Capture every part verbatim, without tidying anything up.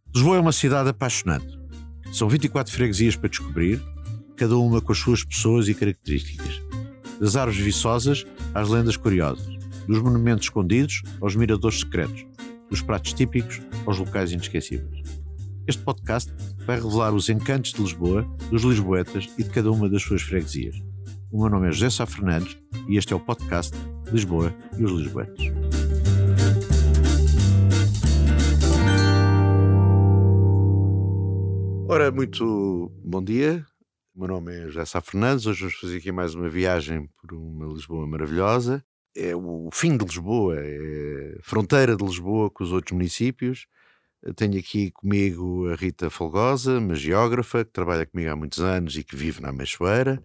Lisboa é uma cidade apaixonante. São vinte e quatro freguesias para descobrir, cada uma com as suas pessoas e características. Das árvores viçosas às lendas curiosas, dos monumentos escondidos aos miradores secretos, dos pratos típicos aos locais inesquecíveis. Este podcast vai revelar os encantos de Lisboa, dos lisboetas e de cada uma das suas freguesias. O meu nome é José Sá Fernandes e este é o podcast Lisboa e os Lisboetas. Ora, muito bom dia. O meu nome é José Sá Fernandes. Hoje vamos fazer aqui mais uma viagem por uma Lisboa maravilhosa. É o fim de Lisboa, é a fronteira de Lisboa com os outros municípios. Tenho aqui comigo a Rita Folgosa, uma geógrafa que trabalha comigo há muitos anos e que vive na Ameixoeira,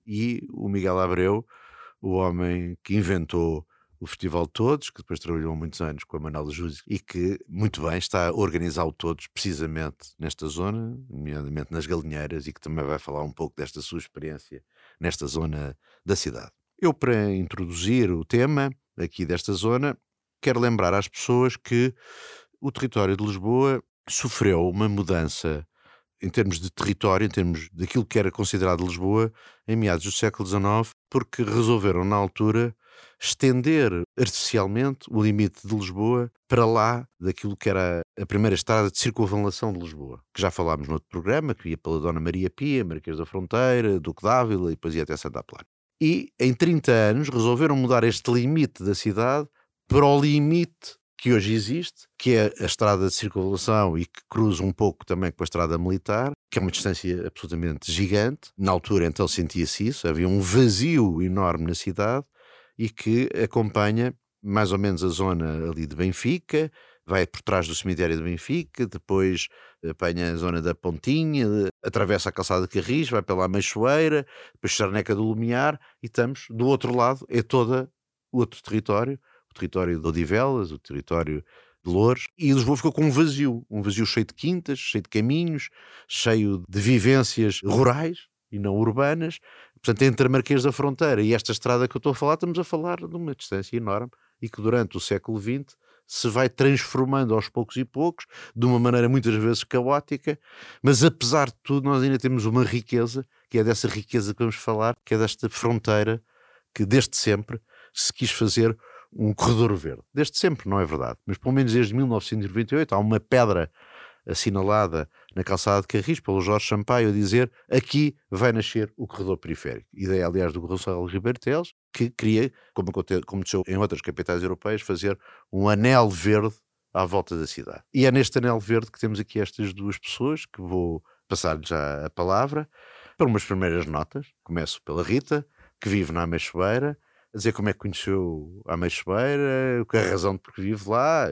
e o Miguel Abreu, o homem que inventou o Festival de Todos, que depois trabalhou há muitos anos com a Manuela Júzio e que, muito bem, está a organizar o Todos precisamente nesta zona, nomeadamente nas Galinheiras, e que também vai falar um pouco desta sua experiência nesta zona da cidade. Eu, para introduzir o tema aqui desta zona, quero lembrar às pessoas que o território de Lisboa sofreu uma mudança em termos de território, em termos daquilo que era considerado Lisboa, em meados do século dezenove, porque resolveram, na altura, estender artificialmente o limite de Lisboa para lá daquilo que era a primeira estrada de circunvalação de Lisboa, que já falámos no outro programa, que ia pela Dona Maria Pia, Marquês da Fronteira, Duque d'Ávila e depois ia até Santa Apolónia. E, em trinta anos, resolveram mudar este limite da cidade para o limite que hoje existe, que é a estrada de circunvalação e que cruza um pouco também com a estrada militar, que é uma distância absolutamente gigante. Na altura, então, sentia-se isso, havia um vazio enorme na cidade e que acompanha mais ou menos a zona ali de Benfica, vai por trás do cemitério de Benfica, depois apanha a zona da Pontinha, atravessa a calçada de Carris, vai pela Ameixoeira, depois Charneca do Lumiar, e estamos do outro lado, é todo o outro território, o território de Odivelas, o território de Loures, e Lisboa ficou com um vazio, um vazio cheio de quintas, cheio de caminhos, cheio de vivências rurais e não urbanas. Portanto, entre a Marquês da Fronteira e esta estrada que eu estou a falar, estamos a falar de uma distância enorme e que durante o século vinte se vai transformando aos poucos e poucos, de uma maneira muitas vezes caótica, mas apesar de tudo nós ainda temos uma riqueza, que é dessa riqueza que vamos falar, que é desta fronteira que desde sempre se quis fazer um corredor verde. Desde sempre, não é verdade, mas pelo menos desde mil novecentos e noventa e oito há uma pedra assinalada na calçada de Carris pelo Jorge Sampaio a dizer: aqui vai nascer o corredor periférico. Ideia, aliás, do Gonçalo Ribeiro Teles, que queria, como aconteceu em outras capitais europeias, fazer um anel verde à volta da cidade. E é neste anel verde que temos aqui estas duas pessoas, que vou passar-lhe já a palavra, para umas primeiras notas. Começo pela Rita, que vive na Ameixoeira, a dizer como é que conheceu a Ameixoeira, o que é a razão de porque vive lá.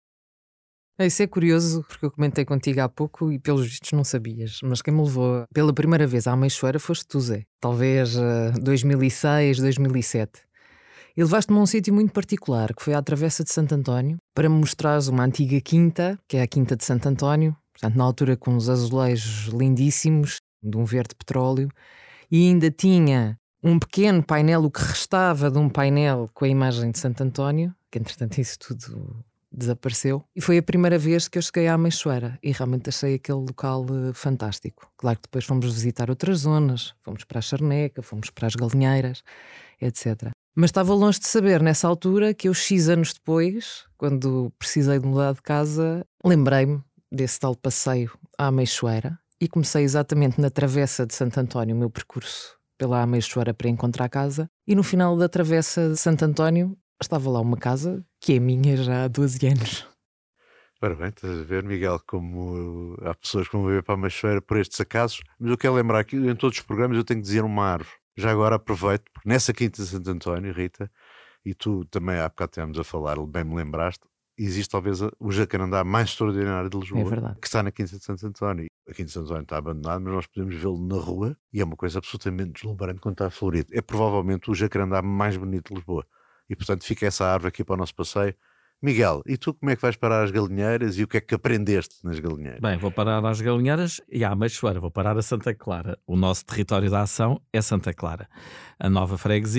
Isso é curioso, porque eu comentei contigo há pouco e pelos vistos não sabias, mas quem me levou pela primeira vez à Ameixoeira foste tu, Zé. Talvez uh, dois mil e seis, dois mil e sete. E levaste-me a um sítio muito particular, que foi à Travessa de Santo António, para me mostrares uma antiga quinta, que é a Quinta de Santo António, portanto na altura com uns azulejos lindíssimos, de um verde petróleo, e ainda tinha um pequeno painel, o que restava de um painel com a imagem de Santo António, que entretanto isso tudo desapareceu, e foi a primeira vez que eu cheguei à Ameixoeira e realmente achei aquele local uh, fantástico. Claro que depois fomos visitar outras zonas, fomos para a Charneca, fomos para as Galinheiras, etcétera. Mas estava longe de saber nessa altura que eu, X anos depois, quando precisei de mudar de casa, lembrei-me desse tal passeio à Ameixoeira e comecei exatamente na Travessa de Santo António o meu percurso pela Ameixoeira para encontrar casa, e no final da Travessa de Santo António estava lá uma casa que é minha já há doze anos. Ora bem, estás a ver, Miguel, como há pessoas que vão ver para a Ameixoeira por estes acasos, mas eu quero lembrar que em todos os programas eu tenho que dizer uma árvore. Já agora aproveito, porque nessa Quinta de Santo António, Rita, e tu também há bocado estávamos a falar, bem me lembraste, existe talvez o jacarandá mais extraordinário de Lisboa, É que está na Quinta de Santo António. A Quinta de Santo António está abandonada, mas nós podemos vê-lo na rua e é uma coisa absolutamente deslumbrante quando está florido. É provavelmente o jacarandá mais bonito de Lisboa. E portanto fica essa árvore aqui para o nosso passeio. Miguel, e tu como é que vais parar às Galinheiras e o que é que aprendeste nas Galinheiras? Bem, vou parar às Galinheiras e à Ameixoeira, vou parar a Santa Clara. O nosso território de ação é Santa Clara. A nova freguesia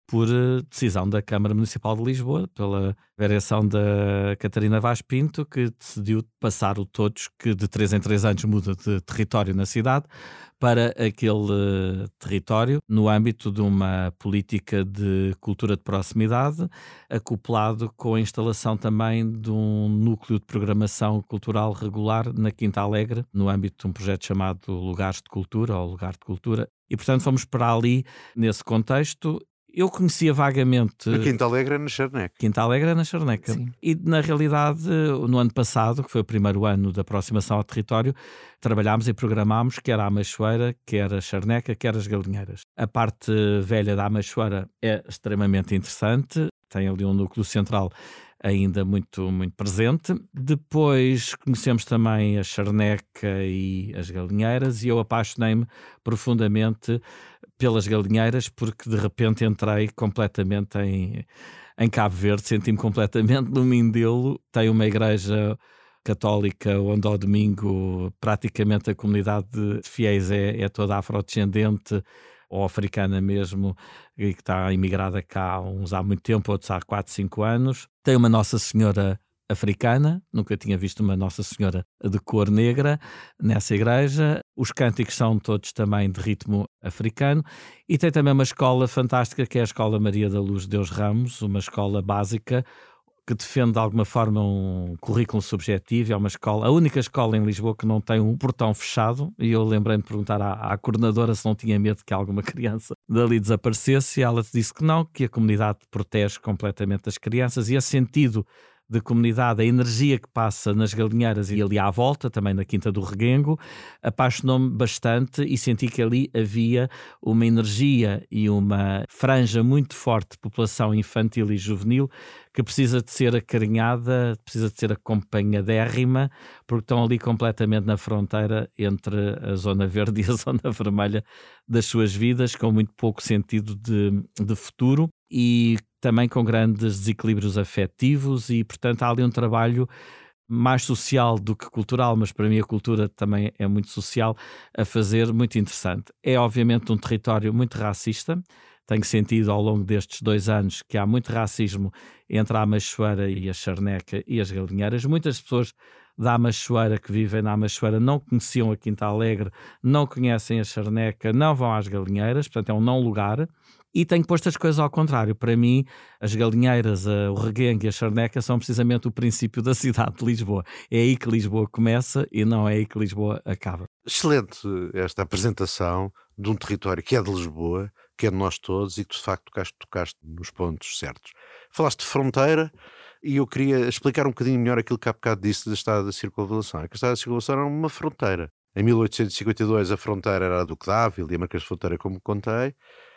por decisão da Câmara Municipal de Lisboa, pela vereação da Catarina Vaz Pinto, que decidiu passar o Todos, que de três em três anos muda de território na cidade, para aquele território, no âmbito de uma política de cultura de proximidade, acoplado com a instalação também de um núcleo de programação cultural regular na Quinta Alegre, no âmbito de um projeto chamado Lugares de Cultura, ou Lugar de Cultura. E, portanto, fomos para ali, nesse contexto. Eu conhecia vagamente... A Quinta Alegre é na Charneca. Quinta Alegre é na Charneca. Sim. E, na realidade, no ano passado, que foi o primeiro ano da aproximação ao território, trabalhámos e programámos quer a Amachoeira, quer a Charneca, quer as Galinheiras. A parte velha da Amachoeira é extremamente interessante, tem ali um núcleo central ainda muito, muito presente. Depois conhecemos também a Charneca e as Galinheiras, e eu apaixonei-me profundamente pelas Galinheiras, porque de repente entrei completamente em, em Cabo Verde, senti-me completamente no Mindelo. Tem uma igreja católica onde ao domingo praticamente a comunidade de fiéis é, é toda afrodescendente, ou africana mesmo, e que está imigrada cá uns há muito tempo, outros há quatro, cinco anos. Tem uma Nossa Senhora africana, nunca tinha visto uma Nossa Senhora de cor negra nessa igreja. Os cânticos são todos também de ritmo africano, e tem também uma escola fantástica, que é a Escola Maria da Luz Deus Ramos, uma escola básica que defende de alguma forma um currículo subjetivo. É uma escola, a única escola em Lisboa que não tem um portão fechado, e eu lembrei-me de perguntar à, à coordenadora se não tinha medo que alguma criança dali desaparecesse, e ela disse que não, que a comunidade protege completamente as crianças, e esse sentido de comunidade, a energia que passa nas Galinheiras e ali à volta, também na Quinta do Reguengo, apaixonou-me bastante, e senti que ali havia uma energia e uma franja muito forte de população infantil e juvenil que precisa de ser acarinhada, precisa de ser acompanhadérrima, porque estão ali completamente na fronteira entre a zona verde e a zona vermelha das suas vidas, com muito pouco sentido de, de futuro, e também com grandes desequilíbrios afetivos, e portanto há ali um trabalho mais social do que cultural, mas para mim a cultura também é muito social, a fazer, muito interessante. É obviamente um território muito racista. Tenho sentido ao longo destes dois anos que há muito racismo entre a Amachoeira e a Charneca e as Galinheiras. Muitas pessoas da Amachoeira que vivem na Amachoeira não conheciam a Quinta Alegre, não conhecem a Charneca, não vão às Galinheiras, portanto é um não lugar. E tenho posto as coisas ao contrário. Para mim, as Galinheiras, o Reguengo e a Charneca são precisamente o princípio da cidade de Lisboa. É aí que Lisboa começa e não é aí que Lisboa acaba. Excelente esta apresentação de um território que é de Lisboa, que é de nós todos, e que de facto tocaste, tocaste nos pontos certos. Falaste de fronteira, e eu queria explicar um bocadinho melhor aquilo que há bocado disse da Estrada da Circunvalação. A Estrada da Circunvalação era uma fronteira. Em mil oitocentos e cinquenta e dois a fronteira era a Duque de Ávila e a Marquês de Fronteira, como contei,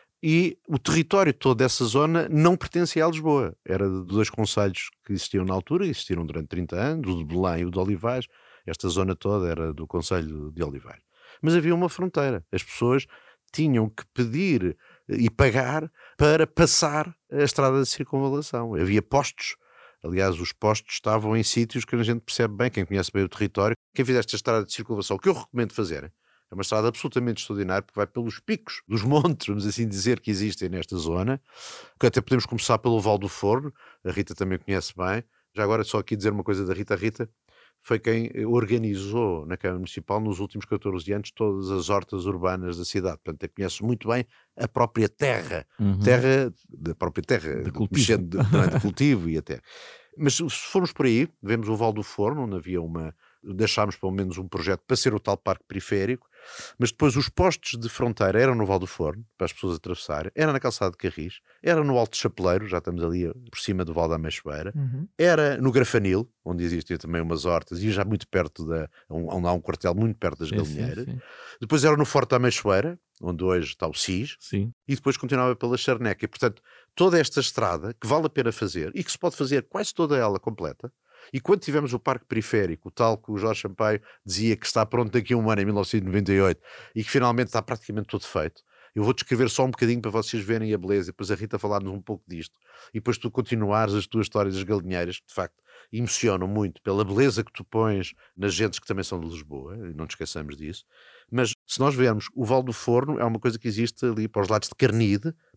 e o território todo dessa zona não pertencia a Lisboa. Era de dois concelhos que existiam na altura, existiram durante trinta anos, o de Belém e o de Olivais. Esta zona toda era do concelho de Olivais. Mas havia uma fronteira. As pessoas tinham que pedir e pagar para passar a Estrada de Circunvalação. Havia postos. Aliás, os postos estavam em sítios que a gente percebe bem, quem conhece bem o território. Quem fizer esta Estrada de Circunvalação, o que eu recomendo fazer, é uma estrada absolutamente extraordinária, porque vai pelos picos dos montes, vamos assim dizer, que existem nesta zona. Que até podemos começar pelo Val do Forno, a Rita também conhece bem. Já agora só aqui dizer uma coisa da Rita. A Rita foi quem organizou na Câmara Municipal nos últimos catorze anos todas as hortas urbanas da cidade. Portanto, conhece muito bem a própria terra, Uhum. terra, da própria terra, De cultivo. mexendo de, de, de cultivo e até. Mas se formos por aí, vemos o Val do Forno, onde havia uma, deixámos pelo menos um projeto para ser o tal parque periférico, mas depois os postos de fronteira eram no Val do Forno, para as pessoas atravessarem, era na Calçada de Carris, era no Alto de Chapeleiro, já estamos ali por cima do Val da Amachoeira, Uhum. era no Grafanil, onde existiam também umas hortas, e já muito perto da, onde há um quartel muito perto das Sim, Galinheiras. sim, sim. Depois era no Forte da Amachoeira, onde hoje está o C I S, Sim. e depois continuava pela Charneca. E, portanto, toda esta estrada, que vale a pena fazer, e que se pode fazer quase toda ela completa, e quando tivemos o parque periférico, o tal que o Jorge Sampaio dizia que está pronto daqui a um ano, em mil novecentos e noventa e oito, e que finalmente está praticamente todo feito, eu vou descrever só um bocadinho para vocês verem a beleza, e depois a Rita falar-nos um pouco disto, e depois tu continuares as tuas histórias das Galinheiras, que de facto emocionam muito pela beleza que tu pões nas gentes que também são de Lisboa, e não nos esqueçamos disso. Mas se nós vermos, o Val do Forno é uma coisa que existe ali para os lados de Carnide,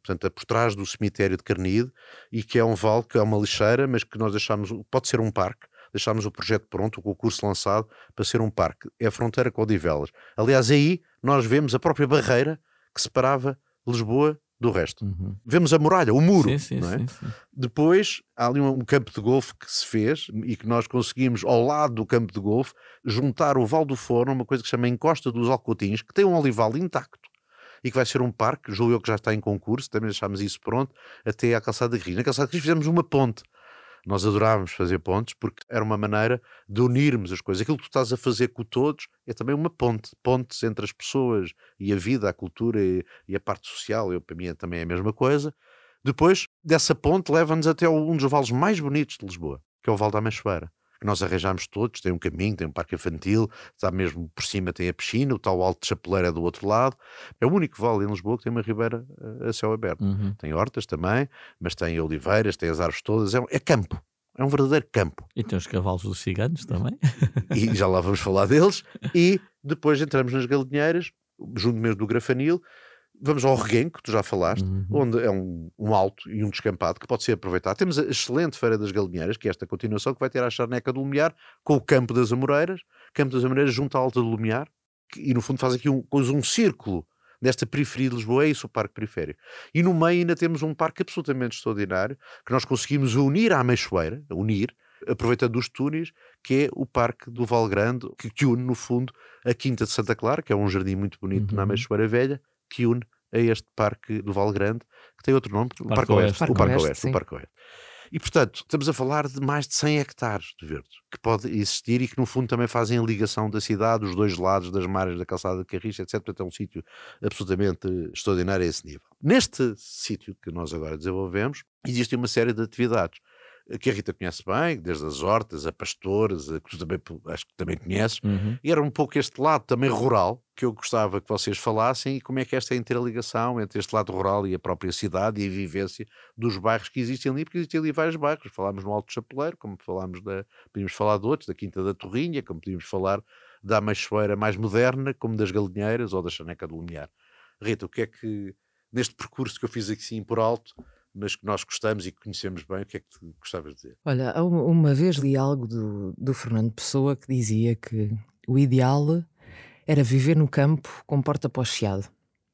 portanto, por trás do cemitério de Carnide, e que é um vale, que é uma lixeira, mas que nós deixámos, pode ser um parque, deixámos o projeto pronto, o concurso lançado para ser um parque. É a fronteira com Odivelas. Aliás, aí nós vemos a própria barreira que separava Lisboa do resto. Uhum. Vemos a muralha, o muro. Sim, sim, não é? sim, sim. Depois há ali um, um campo de golfe que se fez e que nós conseguimos, ao lado do campo de golfe, juntar o Val do Forno, uma coisa que se chama Encosta dos Alcotinhos, que tem um olival intacto e que vai ser um parque, julgo eu que já está em concurso, também deixámos isso pronto, até à Calçada de Riz. Na Calçada de Riz fizemos uma ponte. Nós adorávamos fazer pontes porque era uma maneira de unirmos as coisas. Aquilo que tu estás a fazer com todos é também uma ponte. Pontes entre as pessoas e a vida, a cultura e, e a parte social. Eu, para mim é também a mesma coisa. Depois, dessa ponte, leva-nos até um dos vales mais bonitos de Lisboa, que é o Val da Amachoeira, que nós arranjámos todos. Tem um caminho, tem um parque infantil, está mesmo por cima, tem a piscina, o tal Alto de Chapeleiro é do outro lado. É o único vale em Lisboa que tem uma ribeira a céu aberto. Uhum. Tem hortas também, mas tem oliveiras, tem as árvores todas. É, um, é campo, é um verdadeiro campo. E tem os cavalos dos ciganos também. E já lá vamos falar deles. E depois entramos nas Galinheiras, junto mesmo do Grafanil. Vamos ao Reguengo, que tu já falaste, Uhum. onde é um, um alto e um descampado que pode ser aproveitado. Temos a excelente Feira das Galinheiras, que é esta continuação, que vai ter a Charneca do Lumiar, com o Campo das Amoreiras, Campo das Amoreiras junto à Alta do Lumiar, que, e no fundo faz aqui um, um círculo desta periferia de Lisboa, é isso o Parque Periférico. E no meio ainda temos um parque absolutamente extraordinário, que nós conseguimos unir à Ameixoeira, unir, aproveitando os túneis, que é o Parque do Val Grande, que, que une no fundo a Quinta de Santa Clara, que é um jardim muito bonito Uhum. na Ameixoeira Velha, que une a este Parque do Val Grande, que tem outro nome, o Parque Parque Oeste. Oeste. O Parque Parque Oeste, Oeste, o Parque Oeste. E, portanto, estamos a falar de mais de cem hectares de verdes que pode existir e que, no fundo, também fazem a ligação da cidade, os dois lados das margens da Calçada de Carris, etcétera. Portanto, é um sítio absolutamente extraordinário a esse nível. Neste sítio que nós agora desenvolvemos, existe uma série de atividades que a Rita conhece bem, desde as hortas, a pastores, a, que tu também, acho que também conheces, Uhum. e era um pouco este lado também rural que eu gostava que vocês falassem e como é que esta interligação entre este lado rural e a própria cidade e a vivência dos bairros que existem ali, porque existem ali vários bairros. Falámos no Alto Chapeleiro, como falámos da, podíamos falar de outros, da Quinta da Torrinha, como podíamos falar da Ameixoeira mais moderna, como das Galinheiras ou da Charneca do Lumiar. Rita, o que é que, neste percurso que eu fiz aqui sim por alto, mas que nós gostamos e que conhecemos bem, o que é que tu gostavas de dizer? Olha, há uma uma vez li algo do, do Fernando Pessoa que dizia que o ideal era viver no campo com porta para o chiado.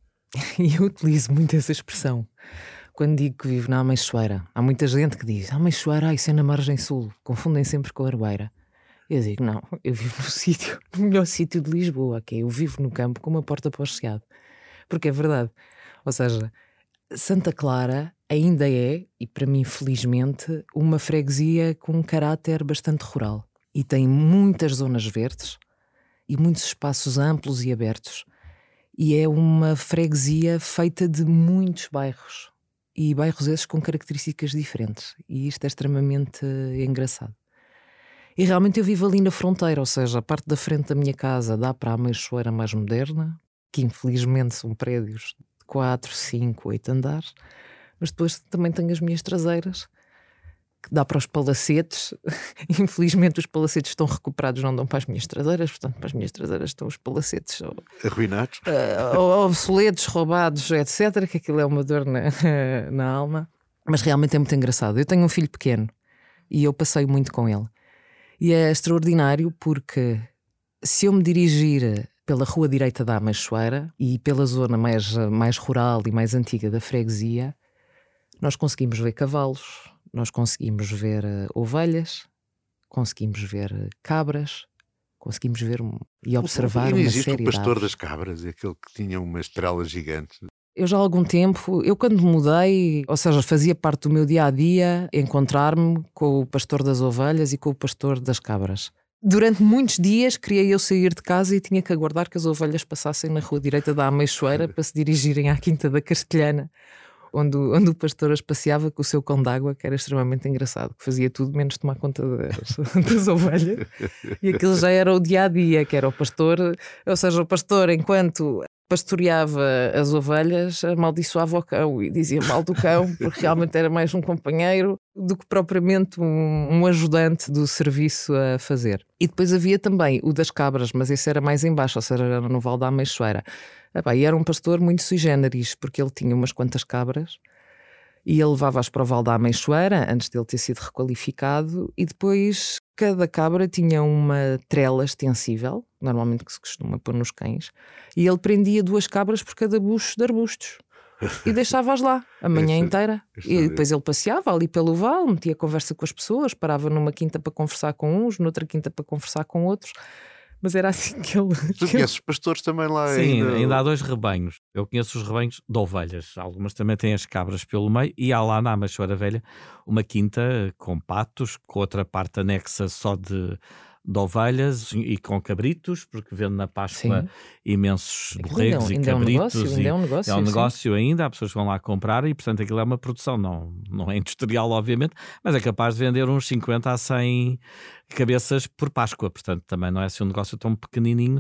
E eu utilizo muito essa expressão quando digo que vivo na Ameixoeira. Há muita gente que diz: Ameixoeira, ah, isso é na margem sul. Confundem sempre com a Arbeira. Eu digo: não, eu vivo no sítio, no melhor sítio de Lisboa, que é, eu vivo no campo com uma porta para o chiado. Porque é verdade. Ou seja, Santa Clara ainda é, e para mim felizmente, uma freguesia com um caráter bastante rural. E tem muitas zonas verdes e muitos espaços amplos e abertos. E é uma freguesia feita de muitos bairros. E bairros esses com características diferentes. E isto é extremamente engraçado. E realmente eu vivo ali na fronteira, ou seja, a parte da frente da minha casa dá para a Ameixoeira mais moderna, que infelizmente são prédios de quatro, cinco, oito andares, mas depois também tenho as minhas traseiras, que dá para os palacetes. Infelizmente os palacetes estão recuperados, não dão para as minhas traseiras, portanto para as minhas traseiras estão os palacetes ou, Arruinados? uh, ou obsoletos, roubados, etcétera, que aquilo é uma dor na, na alma. Mas realmente é muito engraçado. Eu tenho um filho pequeno e eu passeio muito com ele. E é extraordinário porque se eu me dirigir pela rua direita da Ameixoeira e pela zona mais, mais rural e mais antiga da freguesia, nós conseguimos ver cavalos, nós conseguimos ver uh, ovelhas, conseguimos ver uh, cabras, conseguimos ver um, e observar e não uma existe série o pastor de das cabras, aquele que tinha uma estrela gigante. Eu já há algum tempo, eu quando mudei, ou seja, fazia parte do meu dia-a-dia encontrar-me com o pastor das ovelhas e com o pastor das cabras. Durante muitos dias queria eu sair de casa e tinha que aguardar que as ovelhas passassem na rua direita da Ameixoeira para se dirigirem à Quinta da Castelhana, onde, onde o pastor as passeava com o seu cão d'água, que era extremamente engraçado, que fazia tudo menos tomar conta das, das ovelhas. E aquilo já era o dia-a-dia, que era o pastor, ou seja, o pastor enquanto pastoreava as ovelhas, amaldiçoava o cão e dizia mal do cão, porque realmente era mais um companheiro do que propriamente um, um ajudante do serviço a fazer. E depois havia também o das cabras, mas esse era mais em baixo, ou seja, era no Val da Ameixoeira. Epá, e era um pastor muito sui generis, porque ele tinha umas quantas cabras e ele levava-as para o Val da Ameixoeira, antes dele ter sido requalificado, e depois cada cabra tinha uma trela extensível, normalmente que se costuma pôr nos cães, e ele prendia duas cabras por cada bucho de arbustos e deixava-as lá a manhã Este- inteira. este- E depois ele passeava ali pelo vale, metia conversa com as pessoas, parava numa quinta para conversar com uns, noutra quinta para conversar com outros, mas era assim que ele... Tu que ele- conheces pastores também lá Sim, ainda? ainda há dois rebanhos. Eu conheço os rebanhos de ovelhas. Algumas também têm as cabras pelo meio. E há lá na Ameixoeira Velha uma quinta com patos, com outra parte anexa só de, de ovelhas e com cabritos, porque vendo na Páscoa Sim. imensos Aquilo borregos ainda, e ainda é um cabritos. negócio, e ainda é um negócio. é um sim. negócio ainda, há pessoas que vão lá comprar e, portanto, aquilo é uma produção. Não, não é industrial, obviamente, mas é capaz de vender uns cinquenta a cem cabeças por Páscoa. Portanto, também não é assim um negócio tão pequenininho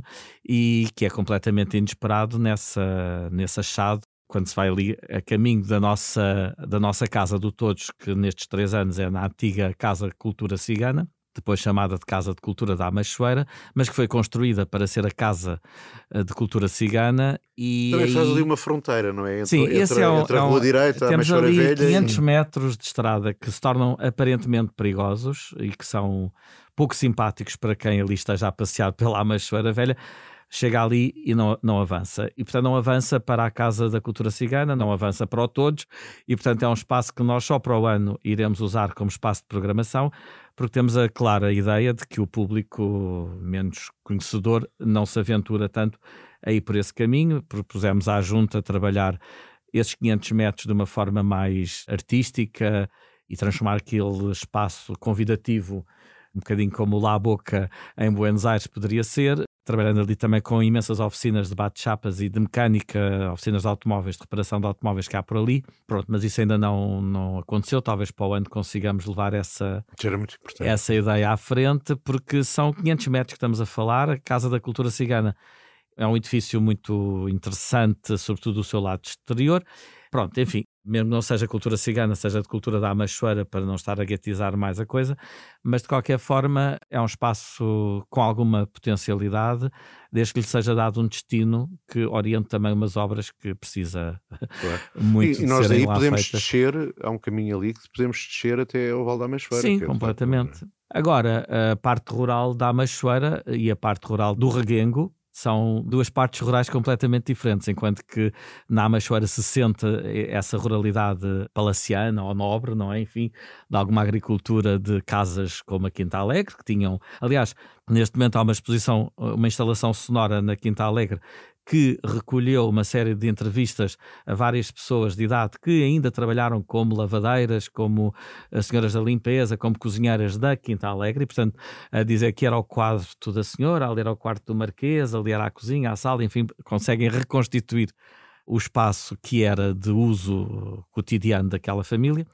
e que é completamente inesperado nessa, nesse achado. Quando se vai ali a caminho da nossa, da nossa Casa do Todos, que nestes três anos é na antiga Casa de Cultura Cigana, depois chamada de Casa de Cultura da Ameixoeira, mas que foi construída para ser a Casa eh, de Cultura Cigana. E Também aí... faz ali uma fronteira, não é? Entre, Sim, entre, esse é um, entre a é um- Rua Direita, a temos Ameixoeira ali Velha quinhentos e... metros de estrada que se tornam aparentemente perigosos e que são pouco simpáticos para quem ali esteja a passear pela Ameixoeira Velha. Chega ali e não, não avança. E, portanto, não avança para a Casa da Cultura Cigana, não avança para o Todos, e, portanto, é um espaço que nós só para o ano iremos usar como espaço de programação, porque temos a clara ideia de que o público menos conhecedor não se aventura tanto a ir por esse caminho. Propusemos à Junta trabalhar esses quinhentos metros de uma forma mais artística e transformar aquele espaço convidativo um bocadinho como o La Boca em Buenos Aires poderia ser, trabalhando ali também com imensas oficinas de bate-chapas e de mecânica, oficinas de automóveis, de reparação de automóveis que há por ali. Pronto, mas isso ainda não, não aconteceu. Talvez para o ano consigamos levar essa, Isso era muito importante. essa ideia à frente, porque são quinhentos metros que estamos a falar. A Casa da Cultura Cigana é um edifício muito interessante, sobretudo do seu lado exterior. Pronto, enfim, mesmo que não seja cultura cigana, seja de cultura da Ameixoeira, para não estar a guetizar mais a coisa, mas de qualquer forma é um espaço com alguma potencialidade, desde que lhe seja dado um destino que oriente também umas obras que precisa Claro. muito E, e de nós serem daí lá podemos feitas. descer, há um caminho ali que podemos descer até ao Val da Ameixoeira. Sim, que é, de completamente. facto, Agora, a parte rural da Ameixoeira e a parte rural do Reguengo são duas partes rurais completamente diferentes, enquanto que na Ameixoeira se sente essa ruralidade palaciana ou nobre, não é? Enfim, de alguma agricultura de casas como a Quinta Alegre, que tinham... Aliás, neste momento há uma exposição, uma instalação sonora na Quinta Alegre que recolheu uma série de entrevistas a várias pessoas de idade que ainda trabalharam como lavadeiras, como as senhoras da limpeza, como cozinheiras da Quinta Alegre, e, portanto, a dizer que era o quarto da senhora, ali era o quarto do marquês, ali era a cozinha, a sala, enfim, conseguem reconstituir o espaço que era de uso cotidiano daquela família.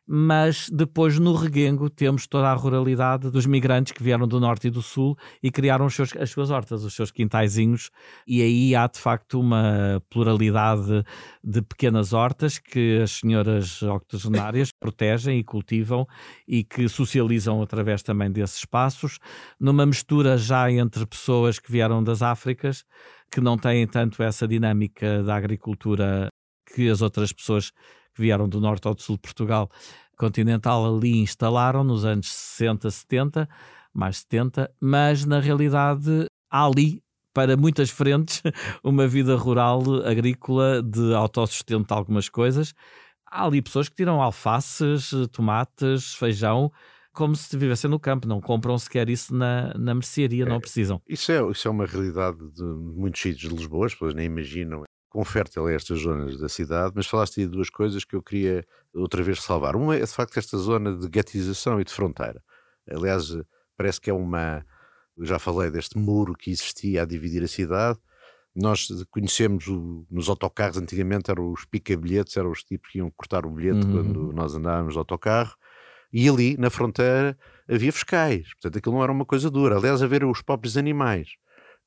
Mas depois no Reguengo temos toda a ruralidade dos migrantes que vieram do norte e do sul e criaram os seus, as suas hortas, os seus quintaizinhos, e aí há de facto uma pluralidade de pequenas hortas que as senhoras octogenárias protegem e cultivam e que socializam através também desses espaços, numa mistura já entre pessoas que vieram das Áfricas, que não têm tanto essa dinâmica da agricultura que as outras pessoas que vieram do norte ou do sul de Portugal continental ali instalaram nos anos sessenta, setenta, mais setenta, mas na realidade há ali, para muitas frentes, uma vida rural, agrícola, de autossustento de algumas coisas. Há ali pessoas que tiram alfaces, tomates, feijão, como se vivessem no campo, não compram sequer isso na, na mercearia, não precisam. Isso é, isso é uma realidade de muitos sítios de Lisboa, as pessoas nem imaginam quão fértil é estas zonas da cidade, mas falaste aí de duas coisas que eu queria outra vez salvar. Uma é de facto esta zona de guetização e de fronteira. Aliás, parece que é uma... Eu já falei deste muro que existia a dividir a cidade. Nós conhecemos o, nos autocarros, antigamente eram os pica-bilhetes, eram os tipos que iam cortar o bilhete uhum. quando nós andávamos de autocarro. E ali, na fronteira, havia fiscais. Portanto, aquilo não era uma coisa dura. Aliás, a ver os próprios animais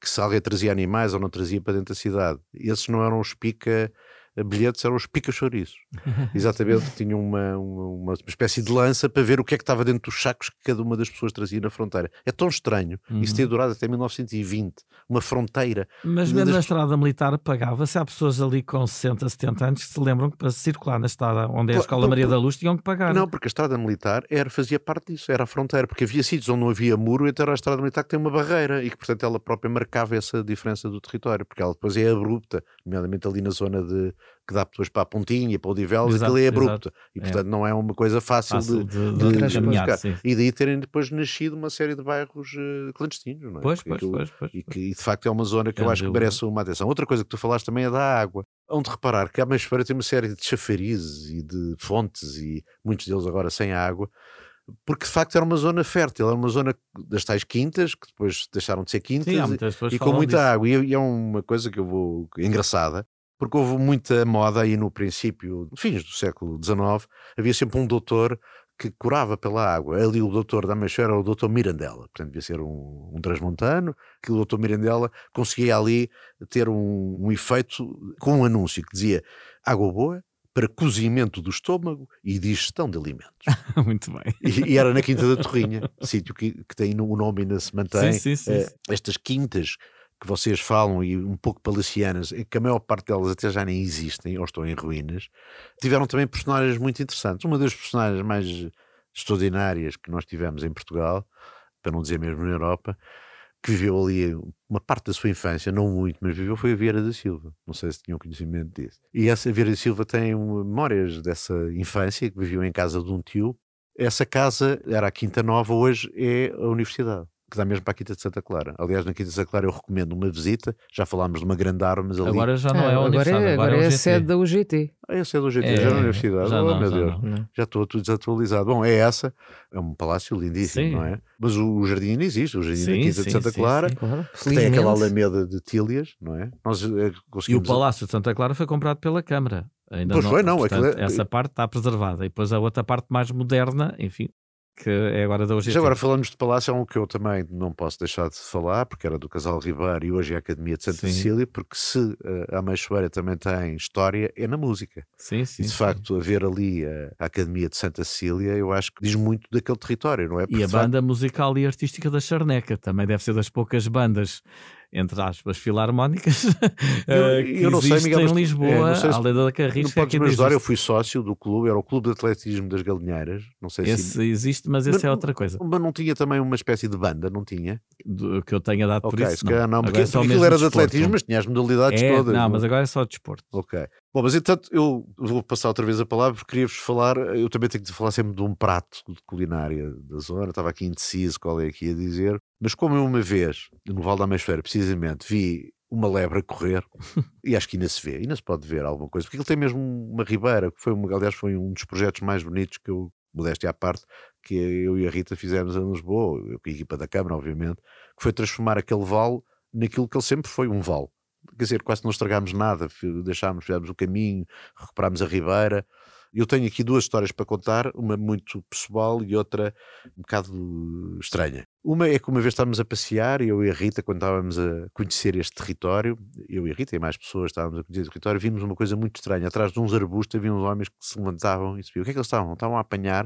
que se alguém trazia animais ou não trazia para dentro da cidade. Esses não eram os pica bilhetes, eram os pica-chouriços. Exatamente, tinham uma, uma, uma espécie de lança para ver o que é que estava dentro dos sacos que cada uma das pessoas trazia na fronteira. É tão estranho. Uhum. Isso ter durado até mil novecentos e vinte. Uma fronteira. Mas mesmo das... na estrada militar pagava-se. Há pessoas ali com sessenta, setenta anos que se lembram que para circular na estrada onde é a Escola não, Maria por... da Luz tinham que pagar. Não, porque a estrada militar era, fazia parte disso, era a fronteira, porque havia sítios onde não havia muro, então era a estrada militar que tem uma barreira e que, portanto, ela própria marcava essa diferença do território, porque ela depois é abrupta, nomeadamente ali na zona de que dá depois para a Pontinha, para o Odivelas, aquilo é abrupto. Exato. E, portanto, é. não é uma coisa fácil, fácil de, de, de, de caminhar. E daí terem depois nascido uma série de bairros uh, clandestinos, não é? Pois, pois, aquilo, pois, pois, e pois. que, e, de facto, é uma zona que é, eu acho que merece uma atenção. Outra coisa que tu falaste também é da água. Onde reparar que a Meixoeira tem uma série de chafarizes e de fontes, e muitos deles agora sem água, porque de facto era uma zona fértil, era uma zona das tais quintas, que depois deixaram de ser quintas, Sim, e, e com muita disso. água. E, e é uma coisa que eu vou... engraçada, porque houve muita moda aí no princípio, fins do século dezenove, havia sempre um doutor que curava pela água. Ali o doutor da Meixoeira era o doutor Mirandela, portanto devia ser um, um transmontano, que o doutor Mirandela conseguia ali ter um, um efeito com um anúncio que dizia água boa para cozimento do estômago e digestão de alimentos. Muito bem. E, e era na Quinta da Torrinha, sítio que, que tem o nome ainda se mantém. Sim, sim, sim, eh, sim. Estas quintas que vocês falam e um pouco palacianas, que a maior parte delas até já nem existem ou estão em ruínas, tiveram também personagens muito interessantes. Uma das personagens mais extraordinárias que nós tivemos em Portugal, para não dizer mesmo na Europa, que viveu ali uma parte da sua infância, não muito, mas viveu, foi a Vieira da Silva. Não sei se tinham conhecimento disso. E essa Vieira da Silva tem memórias dessa infância, que viveu em casa de um tio. Essa casa era a Quinta Nova, hoje é a Universidade, que dá mesmo para a Quinta de Santa Clara. Aliás, na Quinta de Santa Clara eu recomendo uma visita. Já falámos de uma grande árvore, mas ali... Agora já não é a agora Universidade, é, agora, agora é é a sede da U G T. Ah, é a sede da U G T, É, já na Universidade. já Oh, não, meu já Deus, não. já estou tudo desatualizado. Bom, é essa, é um palácio lindíssimo, Sim. não é? Mas o, o jardim ainda existe, o jardim Sim, da Quinta sim, de Santa sim, Clara, sim, claro. que tem aquela alameda de Tílias, não é? Nós eh, E o conseguimos... Palácio de Santa Clara foi comprado pela Câmara. Ainda Pois não, foi, não, portanto, aquilo é- essa parte está preservada. E depois a outra parte mais moderna, enfim, que é agora da U G T. Já agora falamos de palácio, é um que eu também não posso deixar de falar, porque era do Casal Ribeiro e hoje é a Academia de Santa Sim. Cecília, porque se uh, a Meixoeira também tem história, é na música. Sim, sim, E de sim. facto, haver ali a, a Academia de Santa Cecília, eu acho que diz muito daquele território, não é? E Porque, a de facto, banda musical e artística da Charneca também deve ser das poucas bandas, entre aspas, filarmónicas, Eu- eh, que eu não sei, existe Miguel, mas- em é, Lisboa, não sei se- além da não Carris. podes me ajudar, eu fui sócio do clube, era o Clube de Atletismo das Galinheiras, não sei se... Esse existe, mas esse é outra coisa. Mas não tinha também uma espécie de banda, não tinha? Do, que eu tenha dado por Ok, isso. se calhar não, Agora porque, é só porque mesmo aquilo era de desporto. atletismo, mas tinha as modalidades É, todas. não, mas agora é só desporto. Ok. Bom, mas entanto, eu vou passar outra vez a palavra porque queria-vos falar, eu também tenho de falar sempre de um prato de culinária da zona, estava aqui indeciso qual é que ia dizer, mas como eu uma vez, no Val da Meixoeira, precisamente, vi uma lebre a correr, e acho que ainda se vê, ainda se pode ver alguma coisa, porque ele tem mesmo uma ribeira, que foi, uma, aliás, foi um dos projetos mais bonitos que eu, modéstia à parte, que eu e a Rita fizemos em Lisboa, eu com a equipa da Câmara, obviamente, que foi transformar aquele vale naquilo que ele sempre foi, um vale. Quer dizer, quase não estragámos nada, deixámos, fizemos o caminho, recuperámos a ribeira. Eu tenho aqui duas histórias para contar, uma muito pessoal e outra um bocado estranha. Uma é que uma vez estávamos a passear, eu e a Rita, quando estávamos a conhecer este território, eu e a Rita e mais pessoas estávamos a conhecer o território, vimos uma coisa muito estranha. Atrás de uns arbustos havia uns homens que se levantavam e subiam. O que é que eles estavam? Estavam a apanhar,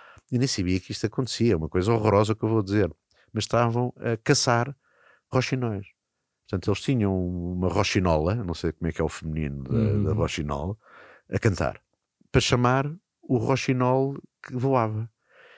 e nem sabia que isto acontecia, uma coisa horrorosa que eu vou dizer, mas estavam a caçar roxinóis. Portanto, eles tinham uma roxinola, não sei como é que é o feminino da, Uhum. da roxinola, a cantar, para chamar o roxinol que voava.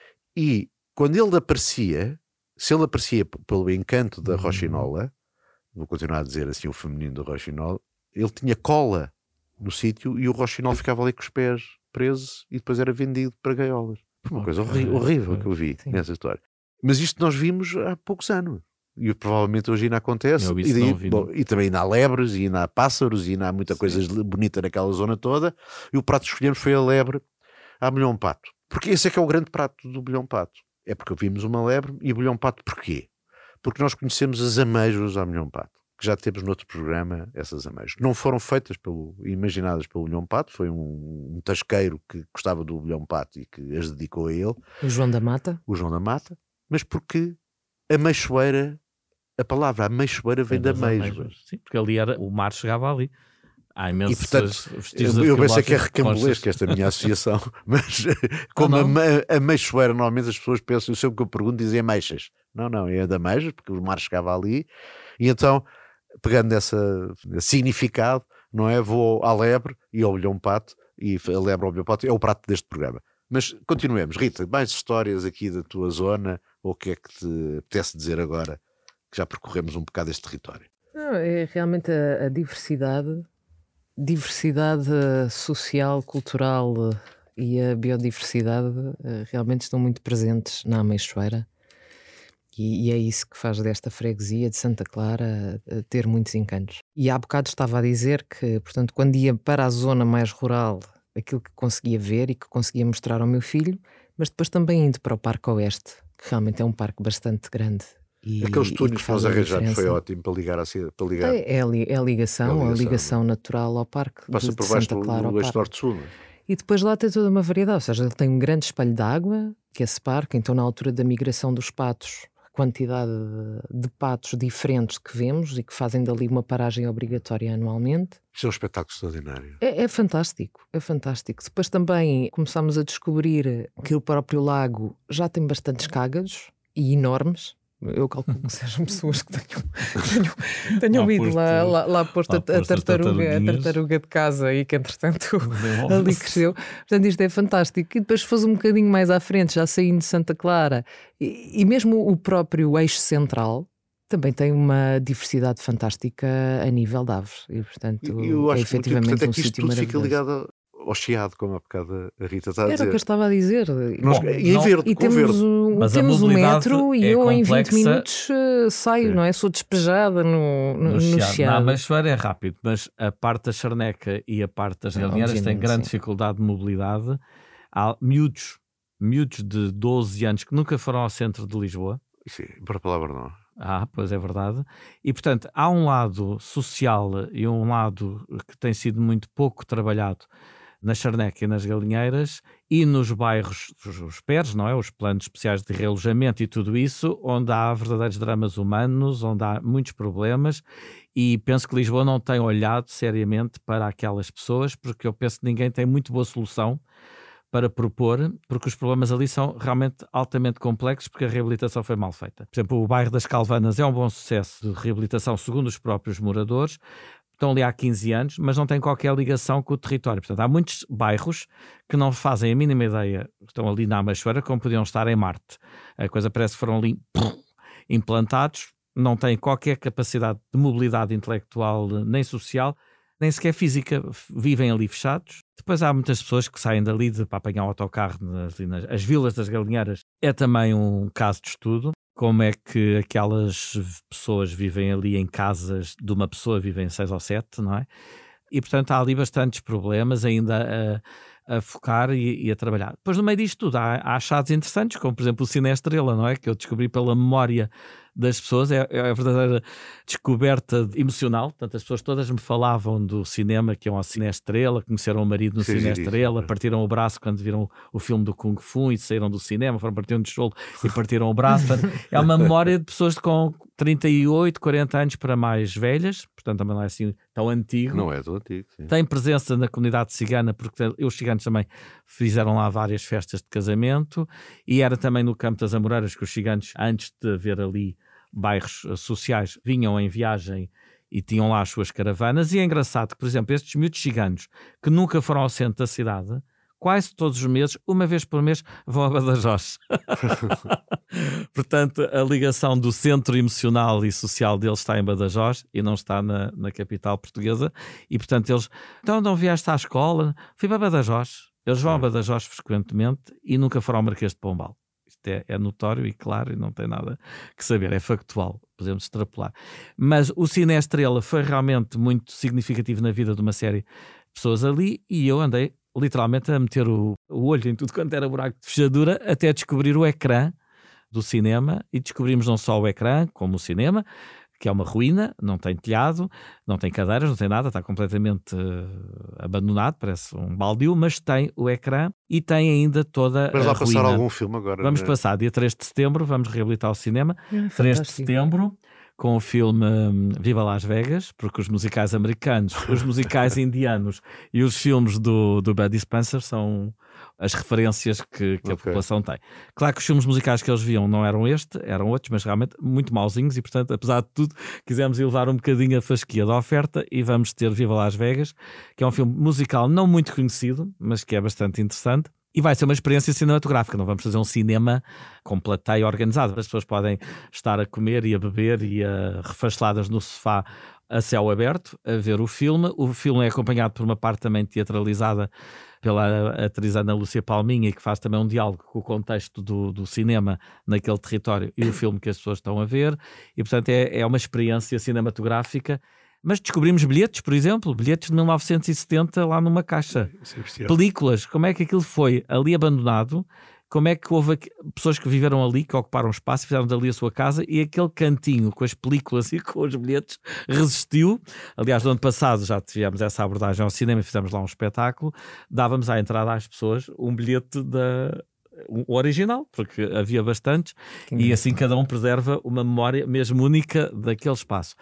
E quando ele aparecia, se ele aparecia p- pelo encanto da Uhum. roxinola, vou continuar a dizer assim o feminino do roxinol, ele tinha cola no sítio e o roxinol ficava ali com os pés presos e depois era vendido para gaiolas. Foi uma coisa Ok, horri- horrível ok, que eu vi sim. nessa história. Mas isto nós vimos há poucos anos. E provavelmente hoje ainda acontece. Eu E, isso daí- não vi, bom, não. e também ainda há lebres, e ainda há pássaros, e ainda há muita Sim. coisa bonita naquela zona toda. E o prato que escolhemos foi a lebre à bolhão pato. Porque esse é que é o grande prato do bolhão pato. É porque vimos uma lebre e bolhão pato porquê? Porque nós conhecemos as ameijas à bolhão pato, que já temos no outro programa essas ameijas. Não foram feitas, pelo, imaginadas pelo bolhão pato, foi um, um tasqueiro que gostava do bolhão pato e que as dedicou a ele, O João da Mata. o João da Mata, mas porque a Meixoeira a palavra ameixoeira vem da ameijoa. Sim, porque ali era, o mar chegava ali. Há imensos e, portanto, eu, eu pensei que é recambulesco esta minha associação, mas como ah, a ameixoeira, normalmente as pessoas pensam, eu sempre que eu pergunto, dizem ameixas. Não, não, é da ameijoa, porque o mar chegava ali, e então, pegando esse significado, não é? Vou à lebre e ao bilhão pato, e a lebre ao bilhão pato é o prato deste programa. Mas continuemos. Rita, mais histórias aqui da tua zona, ou o que é que te apetece dizer agora, que já percorremos um bocado este território? Não, é realmente a, a diversidade, diversidade social, cultural e a biodiversidade realmente estão muito presentes na Ameixoeira. E, e é isso que faz desta freguesia de Santa Clara uh, ter muitos encantos. E há bocado estava a dizer que, portanto, quando ia para a zona mais rural, aquilo que conseguia ver e que conseguia mostrar ao meu filho, mas depois também indo para o Parque Oeste, que realmente é um parque bastante grande. E, Aqueles túneis que nós arranjamos foi ótimo para ligar. Assim, para ligar. É, é, a, li, é a ligação, é a ligação, a ligação natural ao parque. Passa de, por de baixo Santa Clara do, do eixo norte-sul. E depois lá tem toda uma variedade, ou seja, ele tem um grande espelho de água, que é esse parque, então na altura da migração dos patos, quantidade de patos diferentes que vemos e que fazem dali uma paragem obrigatória anualmente. Isso é um espetáculo extraordinário. É, é fantástico, é fantástico. Depois também começámos a descobrir que o próprio lago já tem bastantes cágados e enormes. Eu calculo que sejam pessoas que tenham, tenham, tenham lá ido posto, lá, lá, lá posto lá a, a, tartaruga, a tartaruga de casa e que entretanto ali cresceu. Portanto, isto é fantástico. E depois faz um bocadinho mais à frente, já saindo de Santa Clara, e, e mesmo o próprio eixo central também tem uma diversidade fantástica a nível de aves. E, portanto, eu acho é efetivamente que, é um que isto sítio tudo maravilhoso. Fica ligado ao chiado, como há bocado a Rita está a dizer. Era o que eu estava a dizer. Nós, Bom, e em verde, e com temos, verde. Um, Mas temos um metro e é eu complexa. em vinte minutos uh, saio, Sim. não é? Sou despejada no, no, no chiado. chiado. Na Ameixoeira é rápido, mas a parte da charneca e a parte das galinheiras tem grande sim. dificuldade de mobilidade. Há miúdos, miúdos de doze anos que nunca foram ao centro de Lisboa. Sim, para a palavra não. Ah, pois é verdade. E, portanto, há um lado social e um lado que tem sido muito pouco trabalhado na charneca e nas galinheiras e nos bairros, os P E Rs, não é? Os planos especiais de realojamento e tudo isso, onde há verdadeiros dramas humanos, onde há muitos problemas, e penso que Lisboa não tem olhado seriamente para aquelas pessoas, porque eu penso que ninguém tem muito boa solução para propor, porque os problemas ali são realmente altamente complexos, porque a reabilitação foi mal feita. Por exemplo, o bairro das Calvanas é um bom sucesso de reabilitação segundo os próprios moradores, estão ali há quinze anos, mas não têm qualquer ligação com o território. Portanto, há muitos bairros que não fazem a mínima ideia, estão ali na Ameixoeira, como podiam estar em Marte. A coisa parece que foram ali implantados, não têm qualquer capacidade de mobilidade intelectual nem social, nem sequer física, vivem ali fechados. Depois há muitas pessoas que saem dali de, para apanhar o autocarro nas, nas as vilas das galinheiras. É também um caso de estudo. Como é que aquelas pessoas vivem ali em casas de uma pessoa, vivem seis ou sete, não é? E, portanto, há ali bastantes problemas ainda a, a focar e, e a trabalhar. Depois, no meio disto tudo, há, há achados interessantes, como, por exemplo, o Cine Estrela, não é? Que eu descobri pela memória das pessoas, é, é a verdadeira descoberta emocional. Portanto, as pessoas todas me falavam do cinema, que iam ao Cine Estrela, conheceram o marido no Sim, Cine sim, Estrela, sim. partiram o braço quando viram o, o filme do Kung Fu e saíram do cinema, foram partindo um tijolo e partiram o braço. Portanto, é uma memória de pessoas com trinta e oito, quarenta anos para mais velhas, portanto também não é assim tão antigo. Não é tão antigo, sim. Tem presença na comunidade cigana, porque os ciganos também fizeram lá várias festas de casamento, e era também no Campo das Amoreiras que os ciganos, antes de haver ali bairros sociais, vinham em viagem e tinham lá as suas caravanas. E é engraçado que, por exemplo, estes miúdos ciganos que nunca foram ao centro da cidade, quase todos os meses, uma vez por mês, vão a Badajoz. Portanto, a ligação do centro emocional e social deles está em Badajoz e não está na, na capital portuguesa. E, portanto, eles... Então, não vieste à escola? Fui para Badajoz. Eles vão a Badajoz frequentemente e nunca foram ao Marquês de Pombal. Isto é, é notório e claro e não tem nada que saber. É factual. Podemos extrapolar. Mas o Cine Estrela foi realmente muito significativo na vida de uma série de pessoas ali, e eu andei literalmente a meter o, o olho em tudo quanto era buraco de fechadura até descobrir o ecrã do cinema, e descobrimos não só o ecrã, como o cinema, que é uma ruína, não tem telhado, não tem cadeiras, não tem nada, está completamente uh, abandonado, parece um baldio, mas tem o ecrã e tem ainda toda Vamos a lá ruína. passar algum filme agora. Vamos né? passar, dia três de setembro, vamos reabilitar o cinema, É, três de setembro, com o filme um, Viva Las Vegas, porque os musicais americanos, os musicais indianos e os filmes do, do Bud Spencer são as referências que, que a Ok. população tem. Claro que os filmes musicais que eles viam não eram este, eram outros, mas realmente muito mauzinhos e, portanto, apesar de tudo, quisemos elevar um bocadinho a fasquia da oferta e vamos ter Viva Las Vegas, que é um filme musical não muito conhecido, mas que é bastante interessante. E vai ser uma experiência cinematográfica, não vamos fazer um cinema com plateia organizado. As pessoas podem estar a comer e a beber e a refasteladas no sofá a céu aberto, a ver o filme. O filme é acompanhado por uma parte também teatralizada pela atriz Ana Lúcia Palminha, que faz também um diálogo com o contexto do, do cinema naquele território e o filme que as pessoas estão a ver. E, portanto, é, é uma experiência cinematográfica. Mas descobrimos bilhetes, por exemplo, bilhetes de mil novecentos e setenta lá numa caixa. É Películas, como é que aquilo foi ali abandonado, como é que houve aqui, pessoas que viveram ali, que ocuparam espaço, fizeram dali a sua casa e aquele cantinho com as películas e com os bilhetes resistiu. Aliás, no ano passado já tivemos essa abordagem ao cinema e fizemos lá um espetáculo, dávamos à entrada às pessoas um bilhete da... o original, porque havia bastantes, e assim cada um preserva uma memória mesmo única daquele espaço.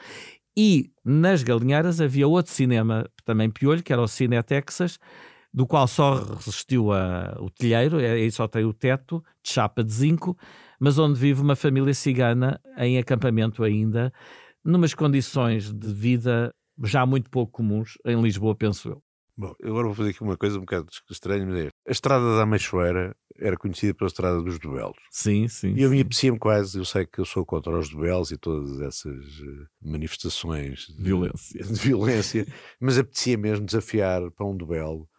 E nas Galinheiras havia outro cinema também piolho, que era o Cine Texas, do qual só resistiu a, o telheiro, aí só tem o teto de chapa de zinco, mas onde vive uma família cigana em acampamento ainda, numas condições de vida já muito pouco comuns em Lisboa, penso eu. Bom, agora vou fazer aqui uma coisa um bocado estranha, mas é, a Estrada da Meixoeira era conhecida pela Estrada dos Duelos. Sim, sim. E eu me sim. apetecia-me quase, eu sei que eu sou contra os duelos e todas essas uh, manifestações de Violência. de violência, mas apetecia mesmo desafiar para um duelo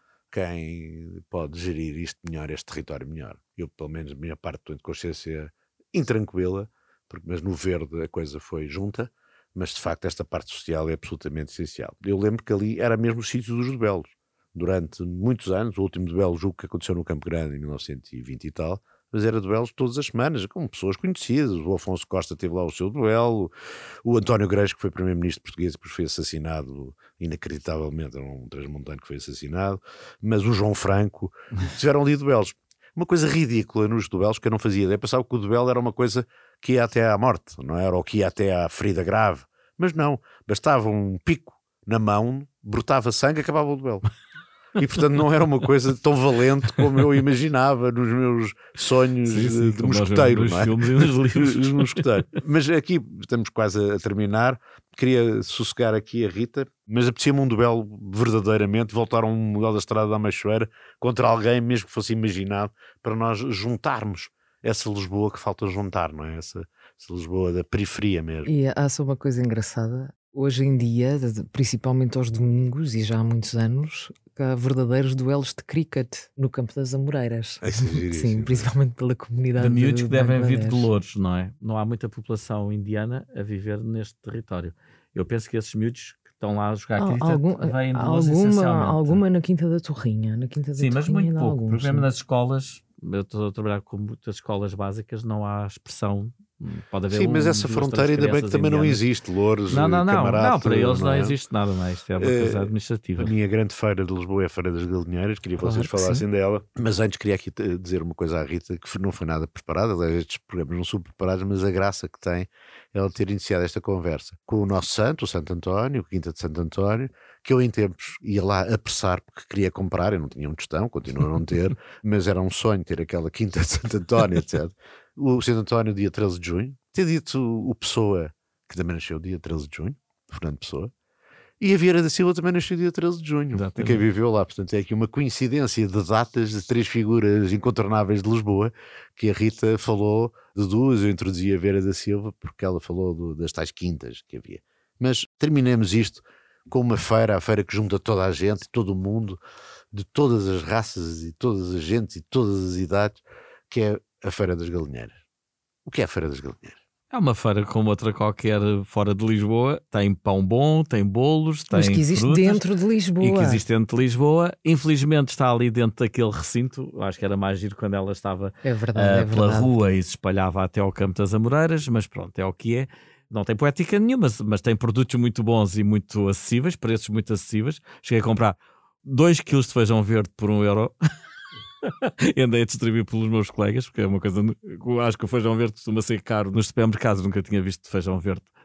quem pode gerir isto melhor, este território melhor. Eu, pelo menos, a minha parte, estou de consciência intranquila, porque, mas no verde a coisa foi junta, mas de facto esta parte social é absolutamente essencial. Eu lembro que ali era mesmo o sítio dos duelos. Durante muitos anos, o último duelo julgo que aconteceu no Campo Grande em mil novecentos e vinte e tal, mas era duelos todas as semanas, com pessoas conhecidas. O Afonso Costa teve lá o seu duelo, o António Greix, que foi primeiro-ministro português e depois foi assassinado, inacreditavelmente, era um transmontano que foi assassinado, mas o João Franco, tiveram ali duelos. Uma coisa ridícula nos duelos que eu não fazia ideia, eu pensava que o duelo era uma coisa que ia até à morte, não era? Ou que ia até à ferida grave, mas não, bastava um pico na mão, brotava sangue, acabava o duelo. E portanto não era uma coisa tão valente como eu imaginava nos meus sonhos Sim, de, sim, de como nós mosqueteiro, vemos não é? nos filmes e nos livros. Os mosqueteiros. Mas aqui estamos quase a terminar. Queria sossegar aqui a Rita, mas apetecia-me um duelo verdadeiramente, voltar a um duelo da Estrada da Meixoeira contra alguém, mesmo que fosse imaginado, para nós juntarmos essa Lisboa que falta juntar, não é? Essa, essa Lisboa da periferia mesmo. E há só uma coisa engraçada. Hoje em dia, principalmente aos domingos, e já há muitos anos, há verdadeiros duelos de cricket no Campo das Amoreiras. É giríssimo. Sim, principalmente pela comunidade De miúdos de que devem vir de Bangladesh. Louros, não é? Não há muita população indiana a viver neste território. Eu penso que esses miúdos que estão lá a jogar Há cricket algum- vêm de Louros alguma, essencialmente. alguma na Quinta da Torrinha. Na Quinta da Sim, mas Torrinha muito ainda há pouco. alguns, Porque mesmo sim. nas escolas, eu estou a trabalhar com muitas escolas básicas, não há expressão. Pode haver Sim, mas um, essa duas, fronteira três ainda bem que crianças também não indianas. existe. Louros, Não, não, não. Camarate, Não, para eles não, é? existe nada mais. Isto é uma Eh, coisa administrativa. A minha grande feira de Lisboa é a Feira das Galinheiras, queria que Claro vocês que falassem sim. dela, mas antes queria aqui eh, dizer uma coisa à Rita, que não foi nada preparada, aliás, estes programas não são preparados, mas a graça que tem ela ter iniciado esta conversa com o nosso santo, o Santo António, a Quinta de Santo António, que eu em tempos ia lá apressar porque queria comprar, eu não tinha um tostão, continuo a não ter, mas era um sonho ter aquela Quinta de Santo António, etcétera. O Santo António, dia treze de junho, ter dito o Pessoa, que também nasceu dia treze de junho, Fernando Pessoa, e a Vieira da Silva também nasceu dia treze de junho, Exatamente. quem viveu lá. Portanto, é aqui uma coincidência de datas de três figuras incontornáveis de Lisboa, que a Rita falou de duas, eu introduzi a Vieira da Silva, porque ela falou do, das tais quintas que havia. Mas terminemos isto com uma feira, a feira que junta toda a gente, todo o mundo, de todas as raças e todas as gentes e todas as idades, que é a Feira das Galinheiras. O que é a Feira das Galinheiras? É uma feira como outra qualquer fora de Lisboa. Tem pão bom, tem bolos, tem Mas que existe frutas, dentro de Lisboa. e que existe dentro de Lisboa. Infelizmente está ali dentro daquele recinto. Eu acho que era mais giro quando ela estava É verdade, ah, é pela verdade. rua e se espalhava até ao Campo das Amoreiras, mas pronto, é o que é. Não tem poética nenhuma, mas, mas tem produtos muito bons e muito acessíveis, preços muito acessíveis. Cheguei a comprar dois quilos de feijão verde por um euro. E andei a distribuir pelos meus colegas, porque é uma coisa. Eu acho que o feijão verde costuma ser caro nos supermercados, nunca tinha visto feijão verde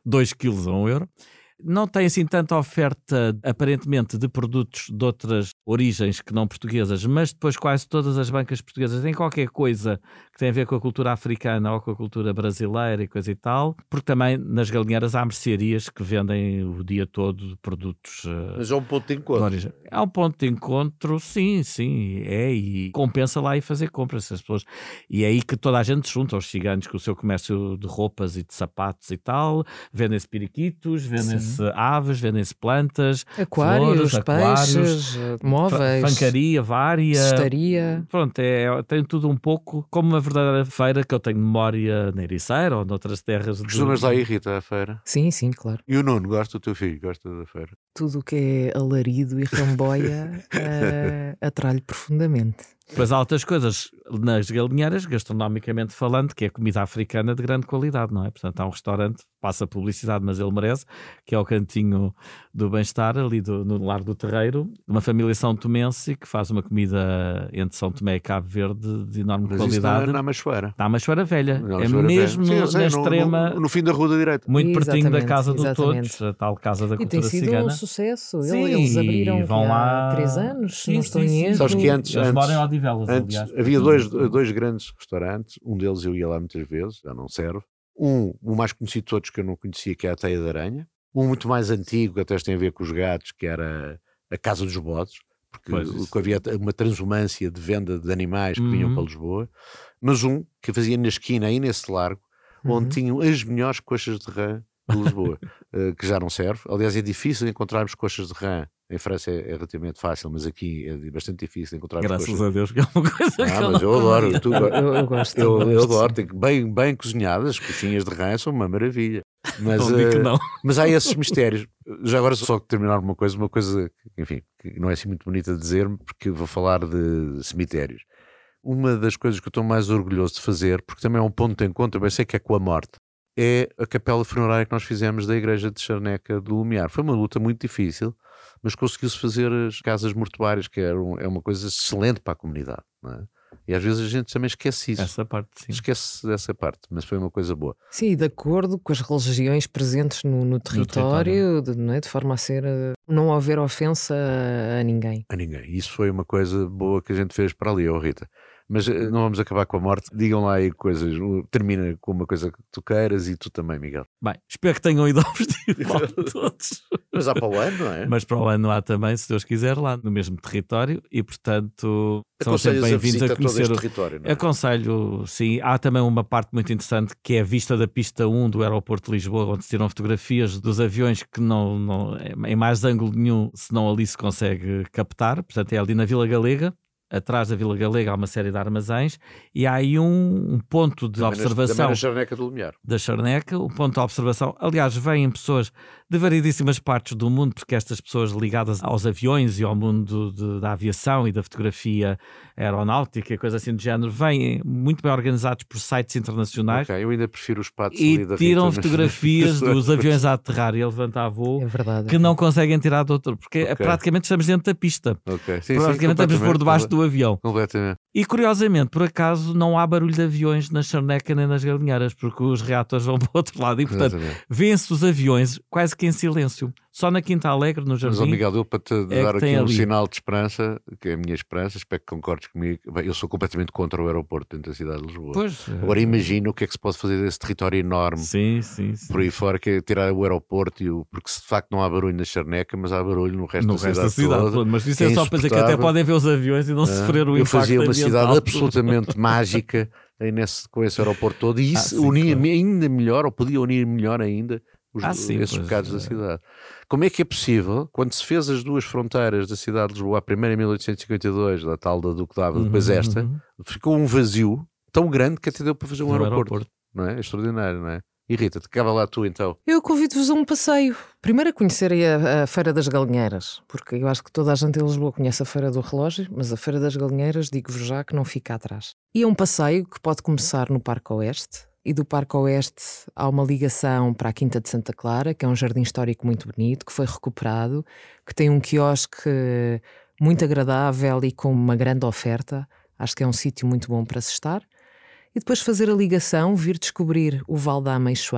dois quilos a um euro. Não tem assim tanta oferta, aparentemente, de produtos de outras origens que não portuguesas, mas depois quase todas as bancas portuguesas têm qualquer coisa que tem a ver com a cultura africana ou com a cultura brasileira e coisa e tal, porque também nas galinheiras há mercearias que vendem o dia todo produtos... Uh, mas é um ponto de encontro. De é um ponto de encontro, sim, sim, é, e compensa lá ir fazer compras as pessoas. E é aí que toda a gente se junta, aos ciganos com o seu comércio de roupas e de sapatos e tal, vendem-se periquitos, vendem-se aves, vendem-se plantas, aquários, flores, aquários, peixes, móveis, fancaria, vária, cestaria. Pronto, é, tem tudo um pouco como uma verdadeira feira que eu tenho memória na Ericeira ou noutras terras. Costumas de... lá ir, Rita, à feira? Sim, sim, claro. E o Nuno, gosta do teu filho, gosta da feira? Tudo o que é alarido e ramboia uh, atrai-lhe profundamente. Depois há outras coisas nas galinheiras, gastronomicamente falando, que é comida africana de grande qualidade, não é? Portanto, há um restaurante, passa publicidade, mas ele merece, que é o Cantinho do Bem-Estar, ali do, no Lar do Terreiro, uma família são tomense que faz uma comida entre São Tomé e Cabo Verde de enorme mas qualidade. Isso na, na Machoeira. Na Machoeira Velha. Na é Machoeira mesmo Velha. no, Sim, sei, na no, extrema... No, no fim da rua da direita. Muito pertinho da Casa do exatamente. Todos, a tal Casa da e Cultura tem sido Cigana. um sucesso. Sim, Eles abriram vão lá... há três anos, se sim, não sim, estou em sim. erro. Sabes que antes... Eles antes moram em Odivelas, antes, aliás. Havia dois, dois grandes restaurantes, um deles eu ia lá muitas vezes, já não serve. Um, o mais conhecido de todos que eu não conhecia, que é a Teia de Aranha. Um muito mais antigo, que até tem a ver com os gatos, que era a Casa dos Bodes, porque havia uma transumância de venda de animais que uhum. vinham para Lisboa. Mas um que fazia na esquina, aí nesse largo, uhum. onde tinham as melhores coxas de rã de Lisboa, uh, que já não serve. Aliás, é difícil encontrarmos coxas de rã. Em França é, é relativamente fácil, mas aqui é bastante difícil encontrar Graças coxas. a Deus, que é uma coisa ah, que mas eu adoro. Tu, eu, eu gosto. Eu, eu, eu gosto, adoro. Tem bem, bem cozinhadas, coxinhas de rã são uma maravilha. Mas, não digo que não. mas há esses mistérios. Já agora só terminar uma coisa, uma coisa que, enfim, que não é assim muito bonita de dizer-me, porque vou falar de cemitérios. Uma das coisas que eu estou mais orgulhoso de fazer, porque também é um ponto de encontro, eu bem sei que é com a morte, é a capela funerária que nós fizemos da igreja de Charneca do Lumiar. Foi uma luta muito difícil, mas conseguiu-se fazer as casas mortuárias, que é, um, é uma coisa excelente para a comunidade, não é? E às vezes a gente também esquece isso. Essa parte, sim. Esquece dessa parte, mas foi uma coisa boa. Sim, de acordo com as religiões presentes no, no território, no território. De, não é? De forma a ser, não haver ofensa a, a ninguém. A ninguém. Isso foi uma coisa boa que a gente fez para ali, oh Rita. Mas não vamos acabar com a morte. Digam lá aí coisas. Termina com uma coisa que tu queiras e tu também, Miguel. Bem, espero que tenham ido ao festival todos. Mas há para o ano, não é? Mas para o ano há também, se Deus quiser, lá no mesmo território e, portanto, são sempre bem-vindos a, a conhecer o território. Não é? Aconselho, sim. Há também uma parte muito interessante que é a vista da pista um do aeroporto de Lisboa, onde se tiram fotografias dos aviões que não, não em mais ângulo nenhum, senão ali se consegue captar. Portanto, é ali na Vila Galega. Atrás da Vila Galega há uma série de armazéns e há aí um, um ponto de também observação também na Charneca do Lumiar. da Charneca, o ponto de observação, aliás, vêm pessoas de variedíssimas partes do mundo, porque estas pessoas ligadas aos aviões e ao mundo de, da aviação e da fotografia aeronáutica e coisa assim do género, vêm muito bem organizados por sites internacionais. Okay, eu ainda prefiro os patos e ali da tiram Rita, fotografias mas... dos aviões a aterrar e a levantar voo é verdade, que não conseguem tirar de outro, porque okay. praticamente estamos dentro da pista. Okay. Sim, praticamente sim, estamos por debaixo do avião. Completamente. E curiosamente, por acaso, não há barulho de aviões na Charneca nem nas galinheiras, porque os reatores vão para o outro lado e, portanto, vêem-se os aviões quase que em silêncio. Só na Quinta Alegre, no Jardim. Mas, Miguel, eu para te é dar aqui um ali. sinal de esperança, que é a minha esperança, espero que concordes comigo. Bem, eu sou completamente contra o aeroporto dentro da cidade de Lisboa. Pois, agora imagina o que é que se pode fazer desse território enorme. Sim, sim, sim. Por aí fora, que é tirar o aeroporto, e o... porque de facto não há barulho na Charneca, mas há barulho no resto no da resto cidade. Da cidade toda, mas isso é, é só para dizer que até podem ver os aviões e não ah, sofrer o eu impacto. Eu fazia uma ambiental. cidade absolutamente mágica aí nesse, com esse aeroporto todo, e isso ah, sim, unia claro. ainda melhor, ou podia unir melhor ainda os, ah, sim, esses pois, bocados é. da cidade. Como é que é possível, quando se fez as duas fronteiras da cidade de Lisboa, a primeira em mil oitocentos e cinquenta e dois, da tal da Duque d'Ava, uhum, depois esta, uhum. ficou um vazio tão grande que até deu para fazer um aeroporto. aeroporto. Não é? É extraordinário, não é? E Rita, te acaba lá tu então. Eu convido-vos a um passeio. Primeiro a conhecerem a, a Feira das Galinheiras, porque eu acho que toda a gente em Lisboa conhece a Feira do Relógio, mas a Feira das Galinheiras, digo-vos já que não fica atrás. E é um passeio que pode começar no Parque Oeste, e do Parque Oeste há uma ligação para a Quinta de Santa Clara, que é um jardim histórico muito bonito, que foi recuperado, que tem um quiosque muito agradável e com uma grande oferta. Acho que é um sítio muito bom para se estar. E depois fazer a ligação, vir descobrir o Vale da Ameixoeira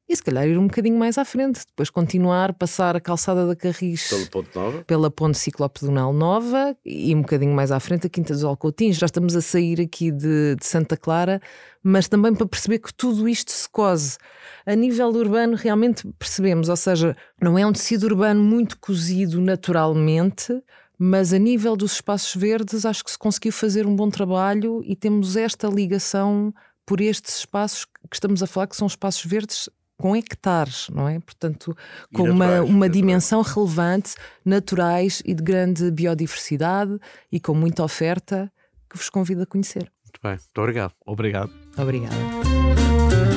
E se calhar ir um bocadinho mais à frente, depois continuar, passar a calçada da Carris Pela Ponte Nova, pela Ponte Ciclopedonal Nova e um bocadinho mais à frente a Quinta dos Alcoutins. Já estamos a sair aqui de, de Santa Clara, mas também para perceber que tudo isto se cose. A nível urbano realmente percebemos, ou seja, não é um tecido urbano muito cozido naturalmente, mas a nível dos espaços verdes acho que se conseguiu fazer um bom trabalho e temos esta ligação por estes espaços que estamos a falar, que são espaços verdes com hectares, não é? Portanto, com naturais, uma, uma naturais. dimensão relevante, naturais e de grande biodiversidade e com muita oferta que vos convido a conhecer. muito bem, muito obrigado. Obrigado. Obrigada.